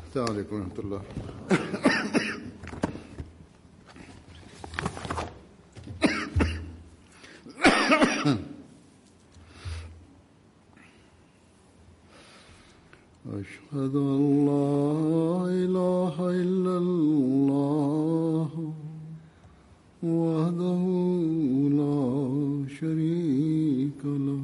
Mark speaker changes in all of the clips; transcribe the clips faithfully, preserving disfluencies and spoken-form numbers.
Speaker 1: السلام عليكم ورحمة الله. أشهد أن لا إله إلا الله وحده لا شريك له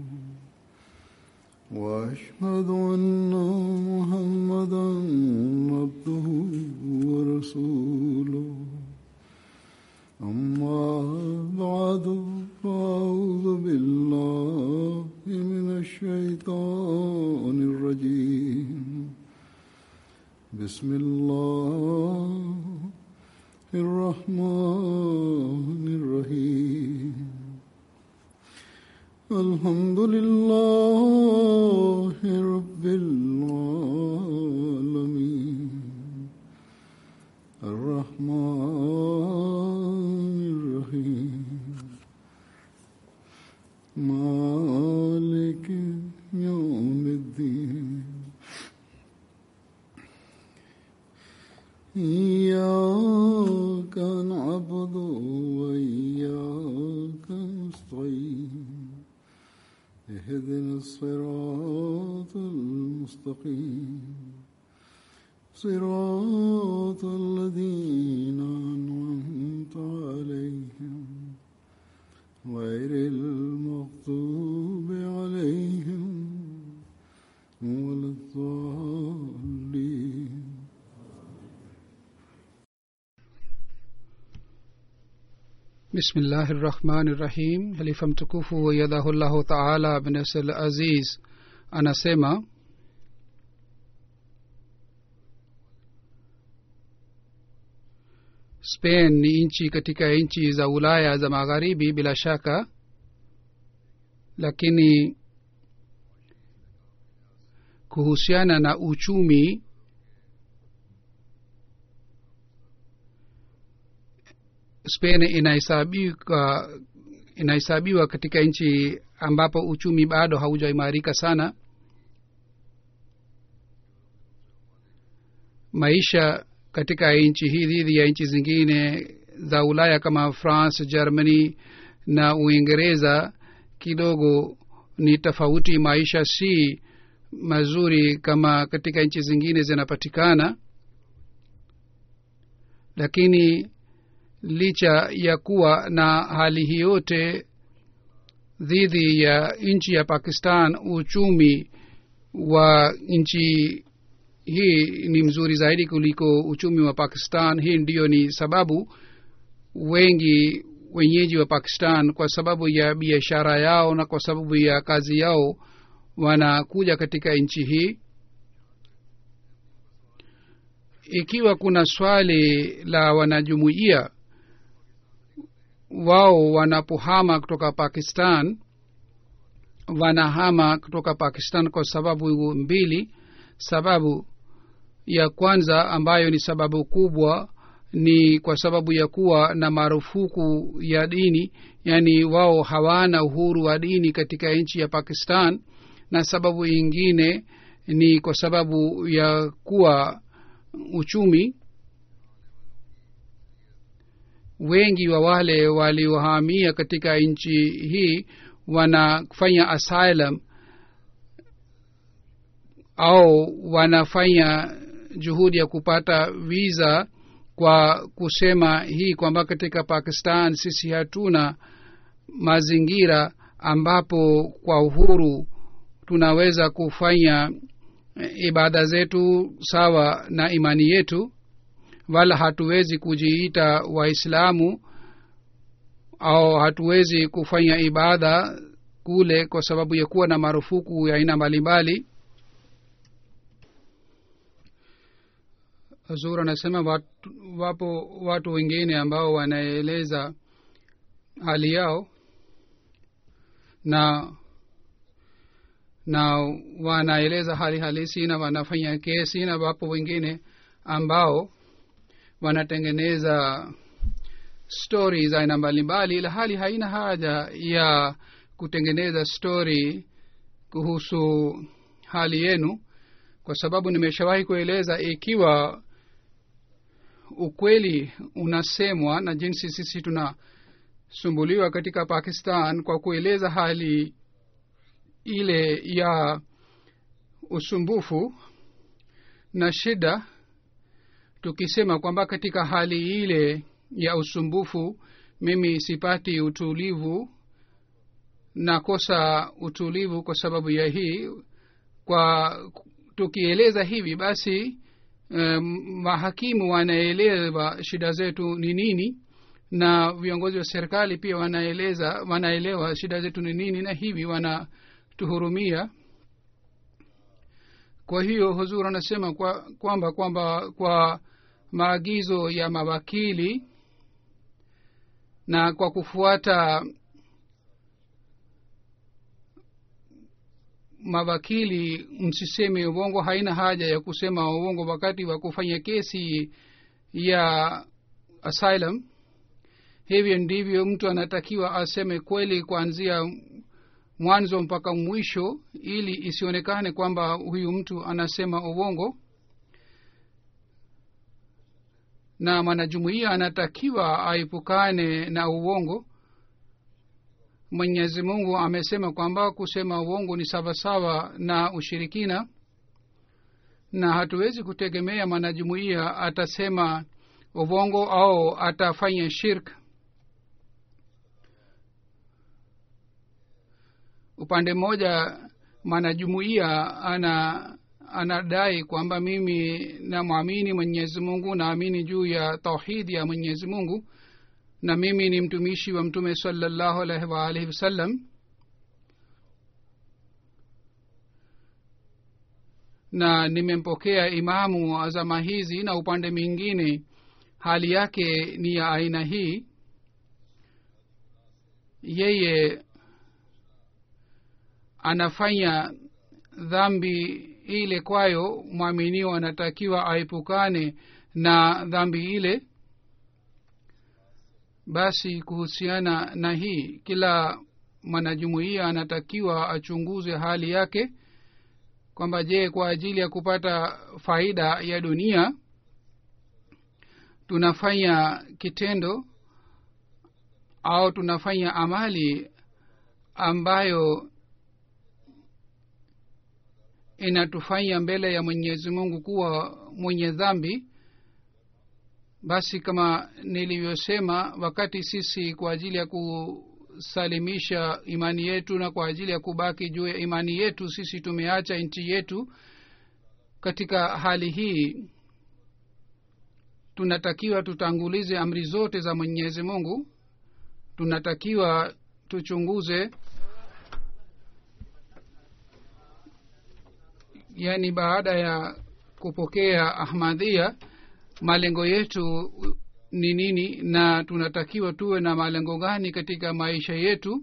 Speaker 1: وأشهد أن محمدا عبده ورسوله أما بعد فأعوذ بالله من الشيطان الرجيم بسم الله الرحمن الرحيم الحمد لله رب العالمين الرحمن الرحيم مالك يوم الدين إياك نعبد وإياك نستعين اهدنا الصراط المستقيم صراط الذين أنعمت عليهم غير المغضوب عليهم ولا الضالين.
Speaker 2: Bismillahir Rahmanir Rahim. Halifa mtukufu wa yadahullahu ta'ala bin Nasr Aziz anasema Spain ni nchi katika nchi za Ulaya za magharibi bila shaka, lakini kuhusiana na uchumi Spain inahesabiwa inahesabiwa katika nchi ambapo uchumi bado haujaimarika sana. Maisha katika nchi hii dhidi ya nchi zingine za Ulaya kama France, Germany na Uingereza kidogo ni tofauti. Maisha si mazuri kama katika nchi zingine zinapatikana, lakini licha ya kuwa na hali hii yote dhidi ya nchi ya Pakistan, uchumi wa nchi hii ni mzuri zaidi kuliko uchumi wa Pakistan. Hii ndiyo ni sababu wengi wenyeji wa Pakistan, kwa sababu ya biashara yao na kwa sababu ya kazi yao, wanakuja katika nchi hii. Ikiwa kuna swali la wanajumuiya, wao wanapohama kutoka Pakistan, wanahama kutoka Pakistan kwa sababu mbili. Sababu ya kwanza, ambayo ni sababu kubwa, ni kwa sababu ya kuwa na marufuku ya dini, yani wao hawana uhuru wa dini katika nchi ya Pakistan. Na sababu nyingine ni kwa sababu ya kuwa uchumi. Wengi wa wale waliohamia katika nchi hii wanafanya asylum au wanafanya juhudi ya kupata visa kwa kusema hii kwamba katika Pakistan sisi hatuna mazingira ambapo kwa uhuru tunaweza kufanya ibada zetu sawa na imani yetu, wala hatuwezi kujiita Waislamu au hatuwezi kufanya ibada kule kwa sababu ya kuwa na marufuku ya aina mbalimbali. Hazur anasema watu, wapo watu wengine ambao wanaeleza hali yao na na wanaeleza hali halisi na wanafanya kesi, na wapo wengine ambao wanatengeneza stories aina mbalimbali, ila hali haina haja ya kutengeneza story kuhusu hali yenu, kwa sababu nimeshawahi kueleza ikiwa ukweli unasemwa na jinsi sisi tunasumbuliwa katika Pakistan kwa kueleza hali ile ya usumbufu na shida, tukisema kwamba katika hali ile ya usumbufu mimi sipati utulivu na kosa utulivu kwa sababu ya hii, kwa tukieleza hivi basi um, mahakimu wanaelewa shida zetu ni nini, na viongozi wa serikali pia wanaeleza wanaelewa shida zetu ni nini, na hivi wanatuhurumia. Kwa hiyo huzur anasema kwa kwamba kwamba kwa maagizo ya mawakili na kwa kufuata mawakili msiseme uongo. Haina haja ya kusema uongo wakati wa kufanya kesi ya asylum. Hivyo ndivyo mtu anatakiwa aseme kweli kuanzia mwanzo mpaka mwisho, ili isionekane kwamba huyu mtu anasema uongo. Na mwanajumuiya anatakiwa aepukane na uongo. Mwenyezi Mungu amesema kwamba kusema uongo ni sawasawa na ushirikina, na hatuwezi kutegemea mwanajumuiya atasema uongo au atafanya shirk. Upande mmoja mwanajumuiya ana anadai kwamba mimi namwamini Mwenyezi Mungu, naamini juu ya tauhid ya Mwenyezi Mungu, na mimi ni mtumishi wa Mtume sallallahu alaihi wa alihi wasallam, na nimempokea imamu azama hizi. Na upande mwingine hali yake ni ya aina hii, yeye anafanya dhambi ile, kwayo mwaminiwa anatakiwa aepukane na dhambi ile. Basi kuhusiana na hii, kila mwanajumuiya anatakiwa achunguze hali yake kwamba je, kwa ajili ya kupata faida ya dunia tunafanya kitendo au tunafanya amali ambayo inatufanya mbele ya Mwenyezi Mungu kuwa mwenye dhambi. Basi kama nilivyosema, wakati sisi kwa ajili ya kusalimisha imani yetu na kwa ajili ya kubaki juu ya imani yetu sisi tumeacha nchi yetu, katika hali hii tunatakiwa tutangulize amri zote za Mwenyezi Mungu. Tunatakiwa tuchunguze, yani baada ya kupokea Ahmadiyya malengo yetu ni nini, na tunatakiwa tuwe na malengo gani katika maisha yetu.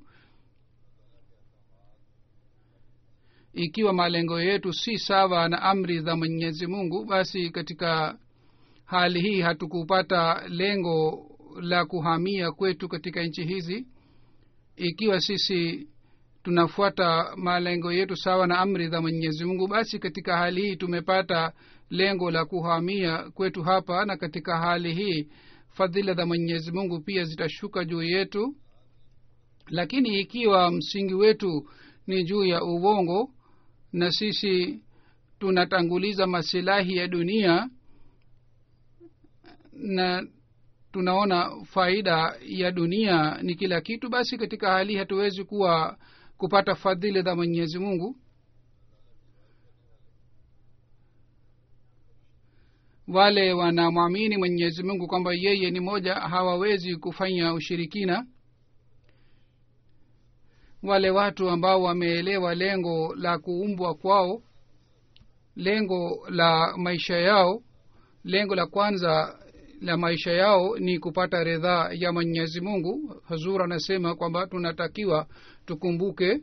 Speaker 2: Ikiwa malengo yetu si sawa na amri za Mwenyezi Mungu, basi katika hali hii hatukupata lengo la kuhamia kwetu katika nchi hizi. Ikiwa sisi tunafuata malengo yetu sawa na amri za Mwenyezi Mungu, basi katika hali hii tumepata lengo la kuhamia kwetu hapa, na katika hali hii fadhila za Mwenyezi Mungu pia zitashuka juu yetu. Lakini ikiwa msingi wetu ni juu ya uongo na sisi tunatanguliza masilahi ya dunia na tunaona faida ya dunia ni kila kitu, basi katika hali hatuwezi kuwa kupata fadhila za Mwenyezi Mungu. Wale wanamwamini Mwenyezi Mungu kwamba yeye ni moja hawawezi kufanya ushirikina. Wale watu ambao wameelewa lengo la kuumbwa kwao, lengo la maisha yao, lengo la kwanza la maisha yao ni kupata ridhaa ya Mwenyezi Mungu. Hazur anasema kwamba tunatakiwa tukumbuke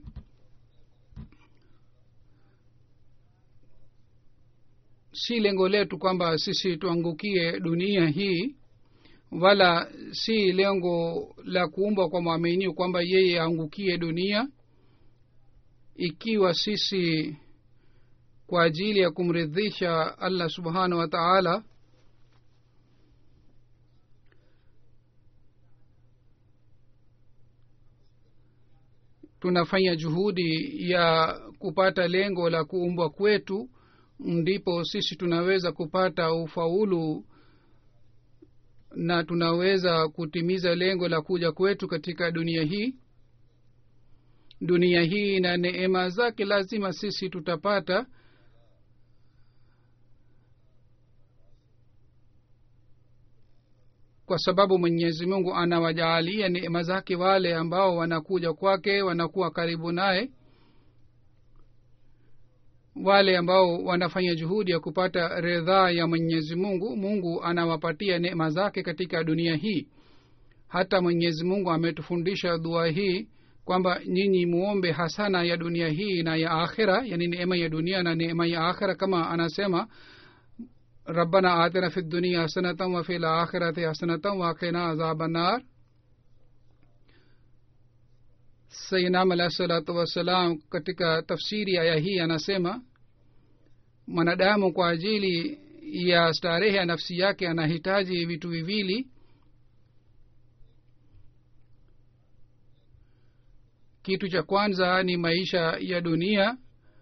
Speaker 2: si lengo letu kwamba sisi tuangukie dunia hii, wala si lengo la kuumbwa kwa muamini kwamba yeye aangukie dunia. Ikiwa sisi kwa ajili ya kumridhisha Allah subhanahu wa ta'ala, tunafanya juhudi ya kupata lengo la kuumbwa kwetu, ndipo sisi tunaweza kupata ufaulu na tunaweza kutimiza lengo la kuja kwetu katika dunia hii. Dunia hii na neema zake lazima sisi tutapata, kwa sababu Mwenyezi Mungu anawajaalia neema zake wale ambao wanakuja kwake, wanakuwa karibu naye, wale ambao wanafanya juhudi ya kupata ridhaa ya Mwenyezi Mungu. Mungu anawapatia neema zake katika dunia hii. Hata Mwenyezi Mungu ametufundisha dua hii kwamba nyinyi muombe hasana ya dunia hii na ya akhira, yani neema ya dunia na neema ya akhira, kama anasema rabbana atina fid dunya hasanatan wa fil akhirati hasanatan wa qina azaban nar. Sayyidina alayhi salatu wassalam katika tafsiri aya hii anasema mwanadamu kwa ajili ya starehe ya nafsi yake anahitaji vitu viwili. Kitu cha kwanza ni maisha ya dunia,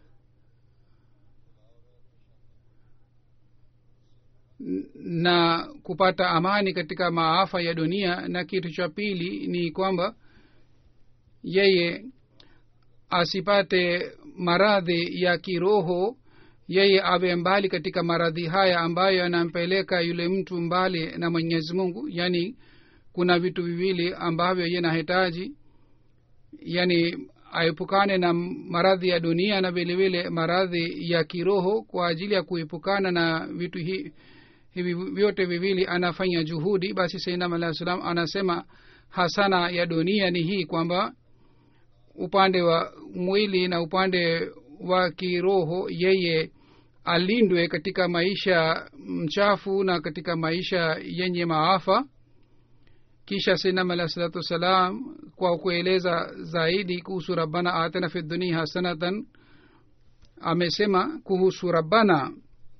Speaker 2: na kupata amani katika maafa ya dunia, na kitu cha pili ni kwamba yeye asipate maradhi ya kiroho, yeye awe mbali katika maradhi haya ambayo yanampeleka yule mtu mbali na Mwenyezi Mungu. Yani kuna vitu viwili ambavyo yeye anahitaji, yani aepukane na maradhi ya dunia na vile vile maradhi ya kiroho. Kwa ajili ya kuepukana na vitu hivi hivi vyote viwili anafanya juhudi. Basi Sayyidina Alayhi Salam anasema hasana ya dunia ni hii kwamba upande wa mwili na upande wa kiroho yeye alindwe katika maisha mchafu na katika maisha yenye maafa. Kisha Sayyidina Alayhi Salatu Wasalam kwa kueleza zaidi kuhusu rabbana atina fid dunya hasanatan amesema kuhusu rabbana,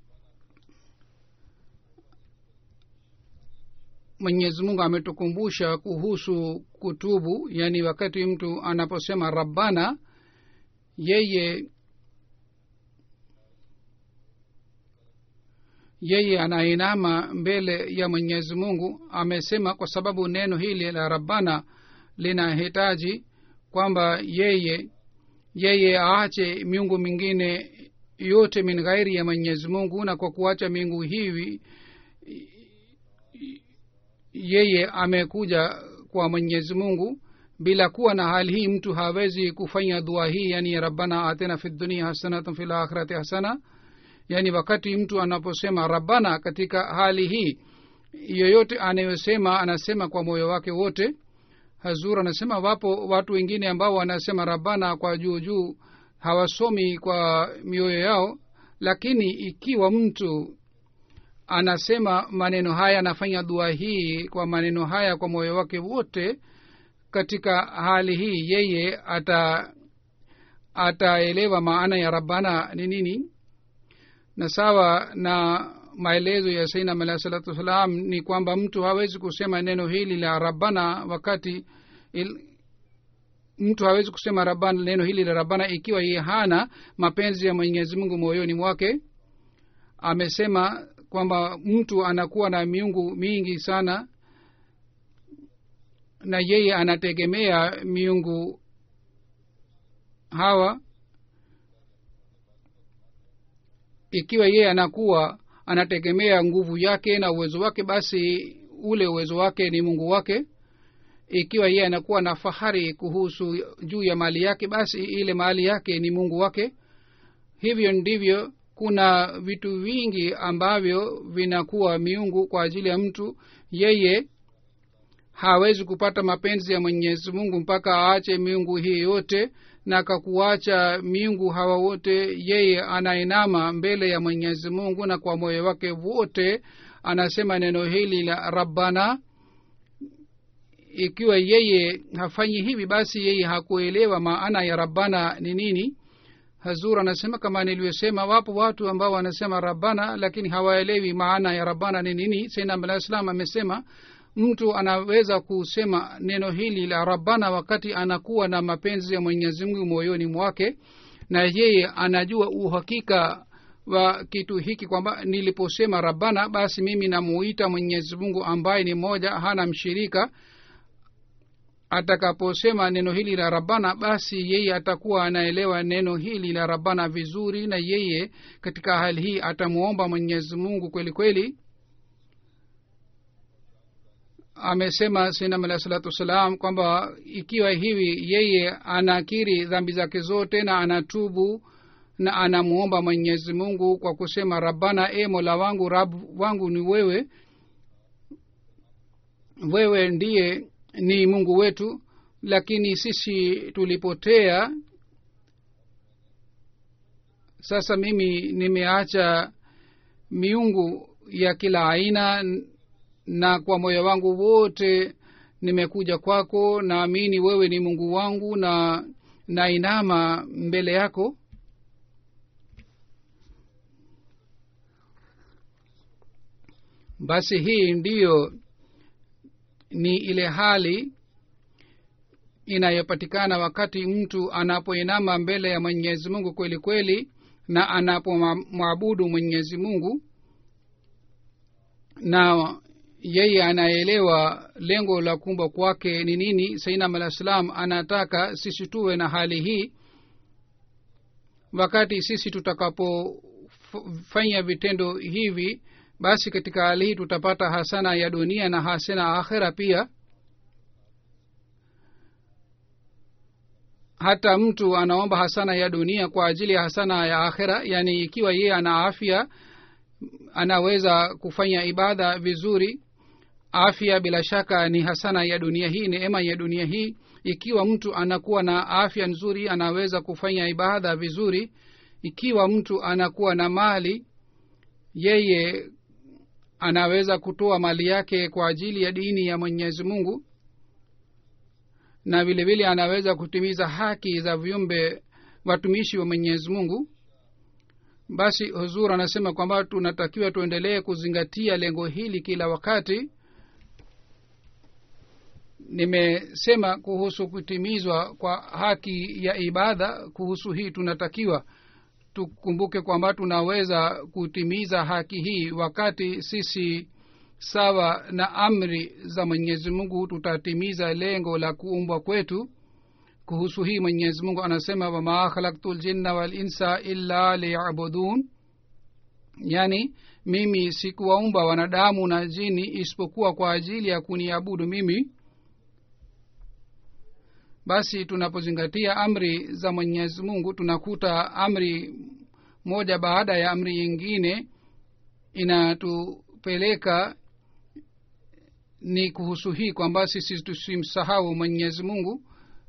Speaker 2: Mwenyezi Mungu ametukumbusha kuhusu kutubu. Yani wakati mtu anaposema rabbana, yeye yeye anainama mbele ya Mwenyezi Mungu. Amesema kwa sababu neno hili la rabbana linahitaji kwamba yeye yeye aache miungu mingine yote min ghairi ya Mwenyezi Mungu, na kwa kuacha miungu hivi yeye amekuja kwa Mwenyezi Mungu. Bila kuwa na hali hii mtu hawezi kufanya dua hii, yani rabbana atina fid dunya hasanatan fil akhirati hasana. Yani wakati mtu anaposema rabbana katika hali hii, yoyote anayosema anasema kwa moyo wake wote. Hazur anasema wapo watu wengine ambao wanasema rabbana kwa juu juu, hawasomi kwa mioyo yao, lakini ikiwa mtu anasema maneno haya, anafanya dua hii kwa maneno haya kwa moyo wake wote, katika hali hii yeye ata ataelewa maana ya rabbana ni nini. Na sawa na maelezo ya Sayyidina Alayhi Salatu Wasalam ni kwamba mtu hawezi kusema neno hili la rabbana wakati il, mtu hawezi kusema rabbana neno hili la rabbana ikiwa yeye hana mapenzi ya Mwenyezi Mungu moyoni mwake. Amesema kwamba mtu anakuwa na miungu mingi sana na yeye anategemea miungu hawa. Ikiwa yeye anakuwa anategemea nguvu yake na uwezo wake, basi ule uwezo wake ni Mungu wake. Ikiwa yeye anakuwa na fahari kuhusu juu ya mali yake, basi ile mali yake ni Mungu wake. Hivyo ndivyo kuna vitu vingi ambavyo vinakuwa miungu kwa ajili ya mtu. Yeye hawezi kupata mapenzi ya Mwenyezi Mungu mpaka aache miungu hii yote, na kakuacha miungu hawa wote yeye anainama mbele ya Mwenyezi Mungu, na kwa moyo wake wote anasema neno hili la rabbana. Ikiwa yeye hafanyi hivi, basi yeye hakuelewa maana ya rabbana ni nini. hazur anasema kama nilivyosema wapo watu ambao wanasema rabbana lakini hawaelewi maana ya rabbana ni nini. sayyidina alayhi salam amesema mtu anaweza kusema neno hili la rabbana wakati anakuwa na mapenzi ya Mwenyezi Mungu moyoni mwake na yeye anajua uhakika wa kitu hiki kwamba niliposema rabbana basi mimi namuita Mwenyezi Mungu ambaye ni moja hana mshirika. Atakaposema neno hili la rabbana basi yeye atakuwa anaelewa neno hili la rabbana vizuri na yeye katika hali hii atamuomba Mwenyezi Mungu kweli kweli. Amesema sayyidina alayhi salatu wasalam kwamba ikiwa hivi yeye anakiri dhambi zake zote na anatubu na anamuomba Mwenyezi Mungu kwa kusema rabbana, e Mola wangu, Rabb wangu ni wewe, wewe ndiye ni Mungu wetu, lakini sisi tulipotea. Sasa mimi nimeacha miungu ya kila aina na kwa moyo wangu wote nimekuja kwako, naamini wewe ni Mungu wangu na nainama mbele yako. Basi hii ndiyo ni ile hali inayopatikana wakati mtu anapoinama mbele ya Mwenyezi Mungu kweli kweli na anapomwabudu Mwenyezi Mungu na yeye anaelewa lengo la kuumba kwake ni nini. sayyidina alayhi salam anataka sisi tuwe na hali hii. Wakati sisi tutakapofanya vitendo hivi basi katika hali hii tutapata hasana ya dunia na hasana akhera pia. Hata mtu anaomba hasana ya dunia kwa ajili ya hasana ya akhera, yani ikiwa yeye ana afya anaweza kufanya ibada vizuri. Afya bila shaka ni hasana ya dunia hii, neema ya dunia hii. Ikiwa mtu anakuwa na afya nzuri anaweza kufanya ibada vizuri. Ikiwa mtu anakuwa na mali, yeye anaweza kutoa mali yake kwa ajili ya dini ya Mwenyezi Mungu na vile vile anaweza kutimiza haki za viumbe watumishi wa Mwenyezi Mungu. Basi huzur anasema kwamba tunatakiwa tuendelee kuzingatia lengo hili kila wakati. Nimesema kuhusu kutimizwa kwa haki ya ibada. Kuhusu hii tunatakiwa tukumbuke kwamba tunaweza kutimiza haki hii wakati sisi sawa na amri za Mwenyezi Mungu tutatimiza lengo la kuumbwa kwetu. Kuhusu hii Mwenyezi Mungu anasema wama khalaqtul jinna wal insa illa liya'budun, yani mimi sikuwaumba wanadamu na jini isipokuwa kwa ajili ya kuniabudu mimi. Basi tunapozingatia amri za Mwenyezi Mungu tunakuta amri moja baada ya amri nyingine inatupeleka ni kuhusu hii kwamba sisi tusimsahau Mwenyezi Mungu.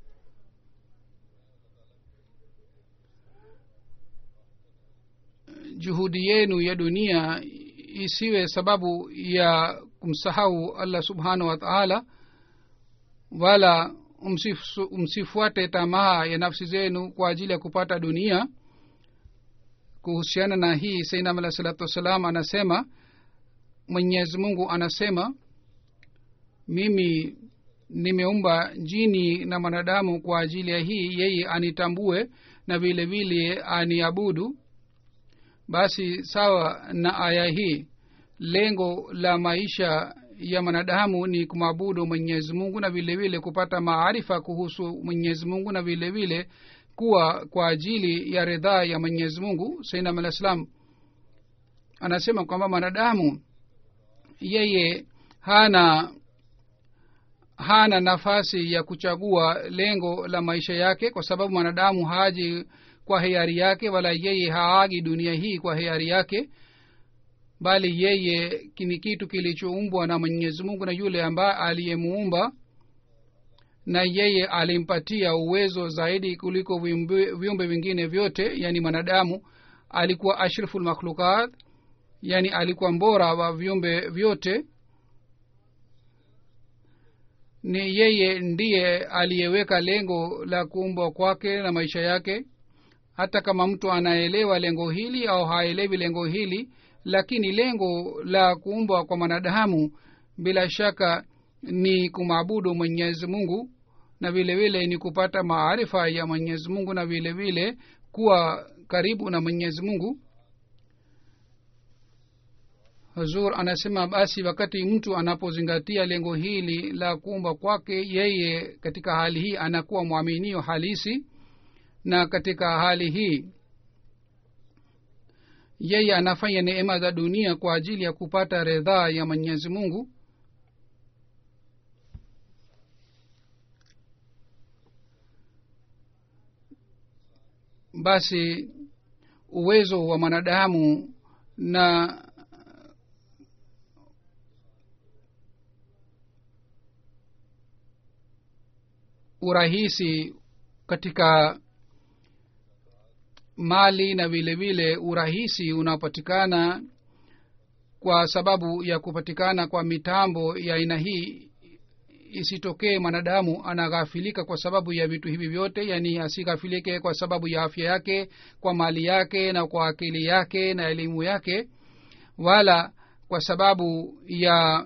Speaker 2: Juhudi yenu ya dunia isiwe sababu ya kumsahau Allah subhanahu wa ta'ala, wala umsifu, umsifuate tamaa ya nafsi zenu kwa ajili ya kupata dunia. Kuhusiana na hii sayyidina alayhi salatu wasalam anasema, Mwenyezi Mungu anasema mimi nimeumba jini na wanadamu kwa ajili ya hii yeye anitambue na vile vile aniabudu. Basi sawa na aya hii lengo la maisha ya mwanadamu ni kumwabudu Mwenyezi Mungu na vile vile kupata maarifa kuhusu Mwenyezi Mungu na vile vile kuwa kwa ajili ya ridhaa ya Mwenyezi Mungu. Sayyidina alayhi salam anasema kwamba mwanadamu yeye hana hana nafasi ya kuchagua lengo la maisha yake, kwa sababu mwanadamu haji kwa hiari yake wala yeye haagi dunia hii kwa hiari yake, bali yeye ni kitu kilichoumbwa na Mwenyezi Mungu na yule ambaye aliyemuumba, na yeye alimpatia uwezo zaidi kuliko viumbe vingine vyote. Yani mwanadamu alikuwa ashraful makhluqat, yani alikuwa mbora wa viumbe vyote. Ni yeye ndiye aliyeweka lengo la kuumbwa kwake na maisha yake. hata kama mtu anaelewa lengo hili au haelewi lengo hili, lakini lengo la kuumbwa kwa mwanadamu bila shaka ni kumwabudu Mwenyezi Mungu, na vile vile ni kupata maarifa ya Mwenyezi Mungu, na vile vile kuwa karibu na Mwenyezi Mungu. Huzur anasema basi wakati mtu anapozingatia lengo hili la kuumba kwake, yeye katika hali hii anakuwa mwaminio halisi, na katika hali hii yeye anafanya neema za dunia kwa ajili ya kupata ridhaa ya Mwenyezi Mungu. Basi uwezo wa mwanadamu na urahisi katika mali na vile vile urahisi unapatikana kwa sababu ya kupatikana kwa mitambo ya aina hii, isitokee mwanadamu anaghafilika kwa sababu ya vitu hivi vyote. Yani asighafilike kwa sababu ya afya yake, kwa mali yake, na kwa akili yake na elimu yake, wala kwa sababu ya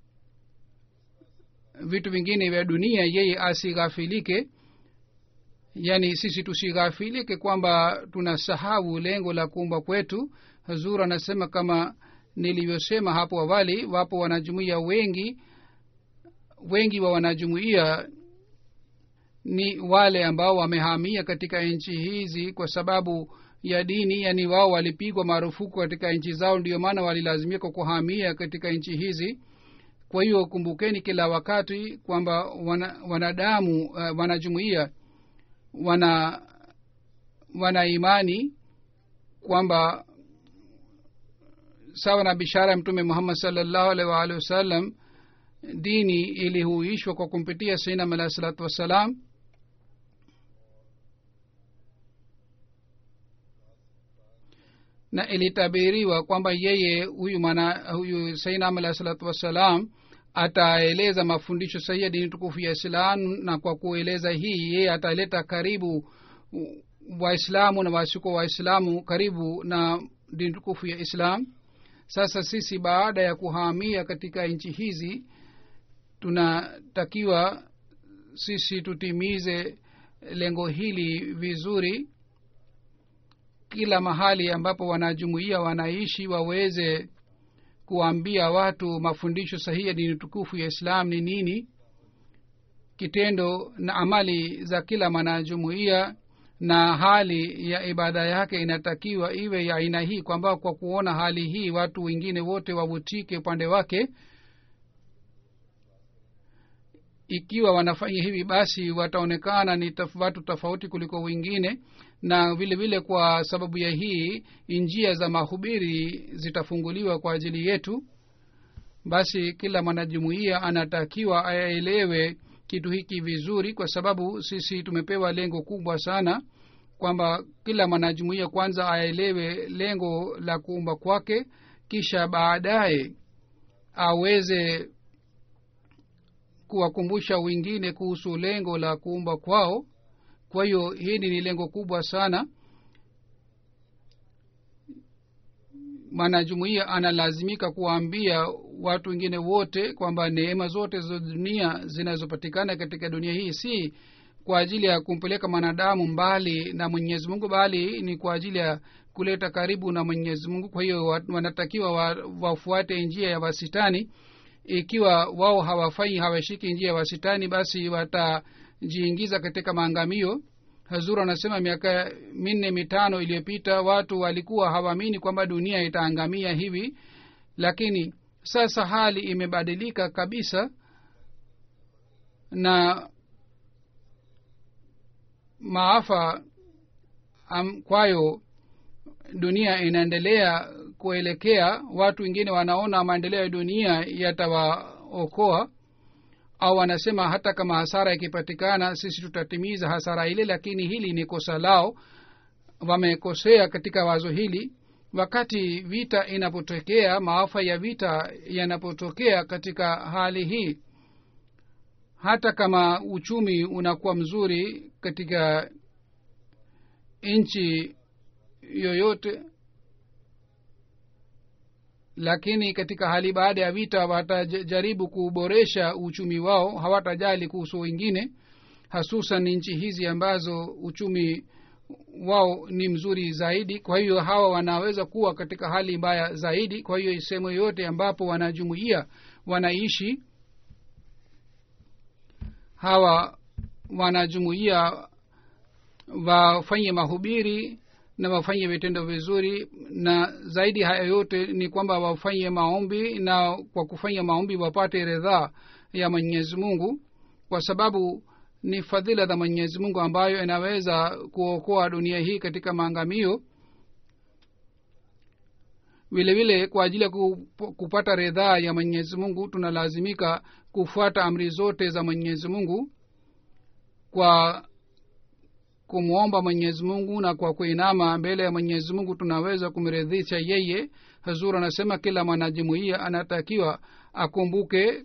Speaker 2: vitu vingine vya dunia yeye asighafilike. Yani sisi tusighafilike kwamba tunasahau lengo la kuumba kwetu. Hazur anasema kama nilivyosema hapo awali, wapo wanajumuia wengi wengi wa wanajumuia ni wale ambao wamehamia katika nchi hizi kwa sababu ya dini. Yani wao walipigwa marufuku katika nchi zao, ndio maana walilazimika kuhamia katika nchi hizi. Kwa hiyo kumbukeni kila wakati kwamba wana, wanadamu uh, wanajumuia wana wana imani kwamba sawa na bishara ya Mtume Muhammad sallallahu alaihi wa alihi wasallam, dini ilihuishwa kwa kumpitia Sayyidina alayhi salatu wassalam. Na ilitabiriwa kwamba yeye huyu maana huyu Sayyidina alayhi salatu wassalam ataeleza mafundisho sahihi ya dini tukufu ya Islam, na kwa kueleza hii yeye ataleta karibu Waislamu na wasiko Waislamu karibu na dini tukufu ya Islam. Sasa sisi baada ya kuhamia katika nchi hizi, tunatakiwa sisi tutimize lengo hili vizuri. Kila mahali ambapo wanajumuia wanaishi waweze kuambia watu mafundisho sahihi ya dini tukufu ya Islam ni nini. Kitendo na amali za kila mwanajumuia na hali ya ibada yake inatakiwa iwe ya aina hii, kwamba kwa kuona hali hii watu wengine wote wavutike upande wake. Ikiwa wanafanya hivi, basi wataonekana ni taf, watu tofauti kuliko wengine, na vile vile kwa sababu ya hii njia za mahubiri zitafunguliwa kwa ajili yetu. Basi kila mwanajumuia anatakiwa aelewe kitu hiki vizuri, kwa sababu sisi tumepewa lengo kubwa sana, kwamba kila mwanajumuia kwanza aelewe lengo la kuumba kwake, kisha baadaye aweze kuwakumbusha wengine kuhusu lengo la kuumba kwao. Kwa hiyo hili ni lengo kubwa sana. Mwanajumuia analazimika kuambia watu wengine wote kwamba neema zote za dunia zinazopatikana katika dunia hii si kwa ajili ya kumpeleka mwanadamu mbali na Mwenyezi Mungu, bali ni kwa ajili ya kuleta karibu na Mwenyezi Mungu. Kwa hiyo wanatakiwa wafuate njia ya wasitani. Ikiwa wao hawafai hawashiki njia ya wasitani, basi watajiingiza katika maangamio. Hazur anasema miaka minne mitano iliyopita watu walikuwa hawaamini kwamba dunia itaangamia hivi, lakini sasa hali imebadilika kabisa, na maafa am, kwayo dunia inaendelea kuelekea. Watu wengine wanaona maendeleo ya dunia yatawaokoa, au wanasema hata kama hasara ikipatikana sisi tutatimiza hasara ile, lakini hili ni kosa lao. Wamekosea katika wazo hili. Wakati vita inapotokea, maafa ya vita yanapotokea katika hali hii, hata kama uchumi unakuwa mzuri katika nchi yoyote, lakini katika hali baada ya vita watajaribu kuboresha uchumi wao, hawatajali kuhusu wengine, hasusan nchi hizi ambazo uchumi wao ni mzuri zaidi. Kwa hiyo hawa wanaweza kuwa katika hali mbaya zaidi. Kwa hiyo sehemu yote ambapo wanajumuia wanaishi, hawa wanajumuia wafanye mahubiri na wafanye vitendo vizuri, na zaidi haya yote ni kwamba wafanye maombi, na kwa kufanya maombi wapate ridhaa ya Mwenyezi Mungu, kwa sababu ni fadhila za Mwenyezi Mungu ambayo inaweza kuokoa dunia hii katika maangamio. Vile vile kwa ajili ya kupata ridhaa ya Mwenyezi Mungu tunalazimika kufuata amri zote za Mwenyezi Mungu kwa kumwomba Mwenyezi Mungu, na kwa kuinama mbele ya Mwenyezi Mungu tunaweza kumridhisha yeye. Hazur anasema kila mwanajumuiya anatakiwa akumbuke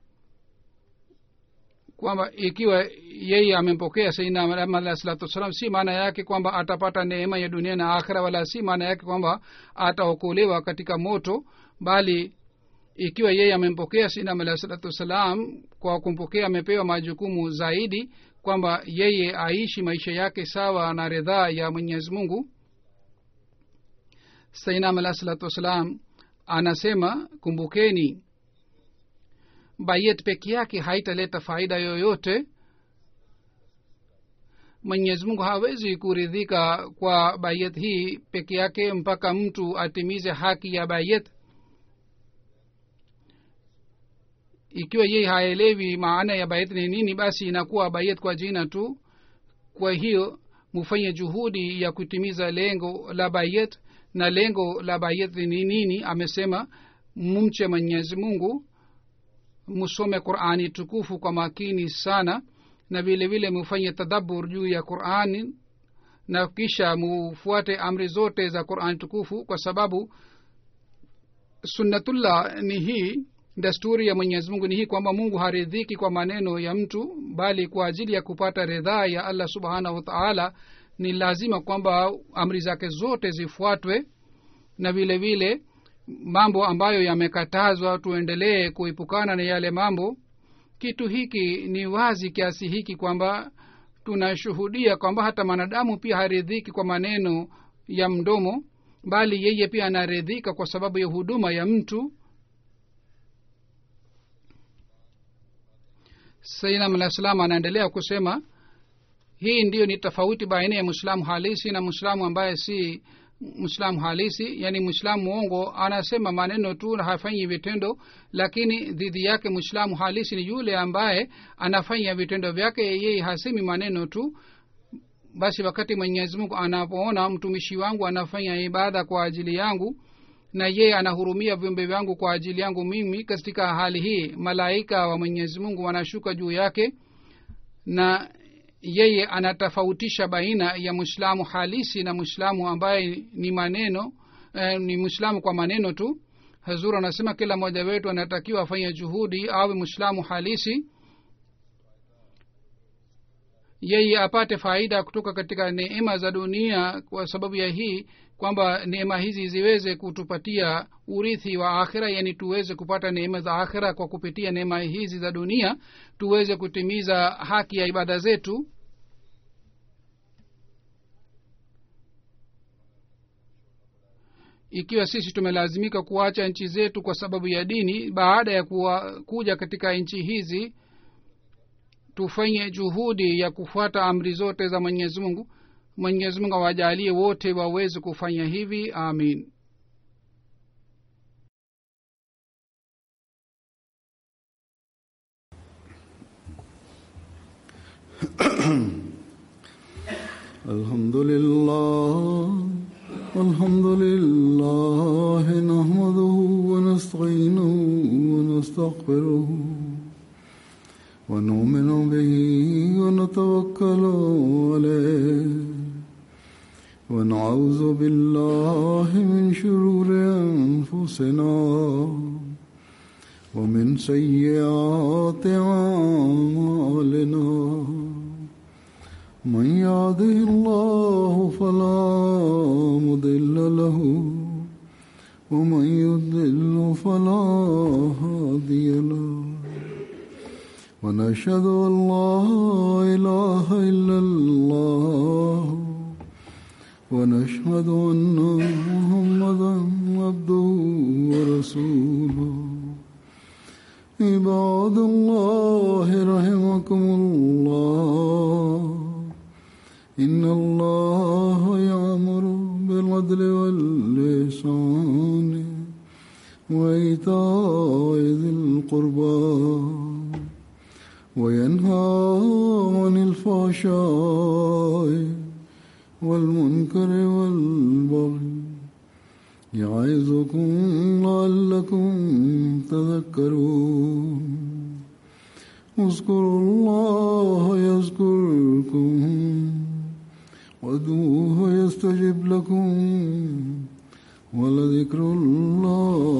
Speaker 2: kwamba ikiwa yeye amempokea Sayyidina Muhammad alayhi salatu wasallam, si maana yake kwamba atapata neema ya dunia na akhira, wala si maana yake kwamba ataokolewa katika moto, bali ikiwa yeye amempokea Sayyidina Muhammad alayhi salatu wasallam, kwa kumpokea amepewa majukumu zaidi, kwamba yeye aishi maisha yake sawa na ridhaa ya Mwenyezi Mungu. Sayyidina Muhammad alayhi salatu wasallam anasema, kumbukeni, bayat peke yake haitaleta faida yoyote. Mwenyezi Mungu hawezi kuridhika kwa bayat hii peke yake mpaka mtu atimize haki ya bayat. Ikiwa yeye haelewi maana ya bayat ni nini, basi inakuwa bayat kwa jina tu. Kwa hiyo mufanye juhudi ya kutimiza lengo la bayat. Na lengo la bayat ni nini? Amesema mumche Mwenyezi Mungu, musome Qur'ani tukufu kwa makini sana, na vile vile mufanye tadabbur juu ya Qur'ani, na kisha mufuate amri zote za Qur'ani tukufu, kwa sababu sunnatullah ni hii, desturi ya Mwenyezi Mungu ni hii, kwamba Mungu haridhiki kwa maneno ya mtu, bali kwa ajili ya kupata ridhaa ya Allah subhanahu wa ta'ala ni lazima kwamba amri zake zote zifuatwe, na vile vile mambo ambayo yamekatazwa tuendelee kuepukana na yale mambo. Kitu hiki ni wazi kiasi hiki kwamba tunashuhudia kwamba hata manadamu pia haridhiki kwa maneno ya mdomo, bali yeye pia anaridhika kwa sababu ya huduma ya mtu. Sayyidina Muhammad sallallahu anaendelea kusema, hii ndiyo ni tofauti baina ya Muislamu halisi na Muislamu ambaye si Muislamu halisi. Yani Muislamu muongo anasema maneno tu na hafanyi vitendo, lakini dhidi yake Muislamu halisi ni yule ambaye anafanya vitendo vyake, yeye hasemi maneno tu. Basi wakati Mwenyezi Mungu anapoona mtumishi wangu anafanya ibada kwa ajili yangu, na yeye anahurumia viumbe vyangu kwa ajili yangu mimi, katika hali hii malaika wa Mwenyezi Mungu wanashuka juu yake, na yeye anatofautisha baina ya Muislamu halisi na Muislamu ambaye ni maneno eh, ni Muislamu kwa maneno tu. Hazur anasema kila mmoja wetu anatakiwa afanye juhudi awe Muislamu halisi, yeye apate faida kutoka katika neema za dunia, kwa sababu ya hii kwamba neema hizi ziweze kutupatia urithi wa akhira, yani tuweze kupata neema za akhira kwa kupitia neema hizi za dunia, tuweze kutimiza haki ya ibada zetu. Ikiwa sisi tumelazimika kuacha nchi zetu kwa sababu ya dini, baada ya kuwa, kuja katika nchi hizi tufanye juhudi ya kufuata amri zote za Mwenyezi Mungu. Mwenyezi Mungu awajalie wote waweze kufanya hivi. Amin.
Speaker 1: Alhamdulillah Alhamdulillah nahmaduhu wa nasta'inuhu wa nastaghfiruhu wa nu'minu bihi wa natawakkalu alayhi wa na'udhu billahi min shururi anfusina wa min sayyiati a'malina من يهده الله فلا مضل له ومن يضلل فلا هادي له ونشهد أن لا إله إلا الله ونشهد أن محمدا عبده ورسوله عباد الله رحمكم الله إن الله يأمر بالعدل والإحسان وإيتاء ذي القربى وينهى عن الفحشاء والمنكر والبغي يعظكم لعلكم تذكرون اذكروا الله يذكركم وادعوه يستجب لكم ولذكر الله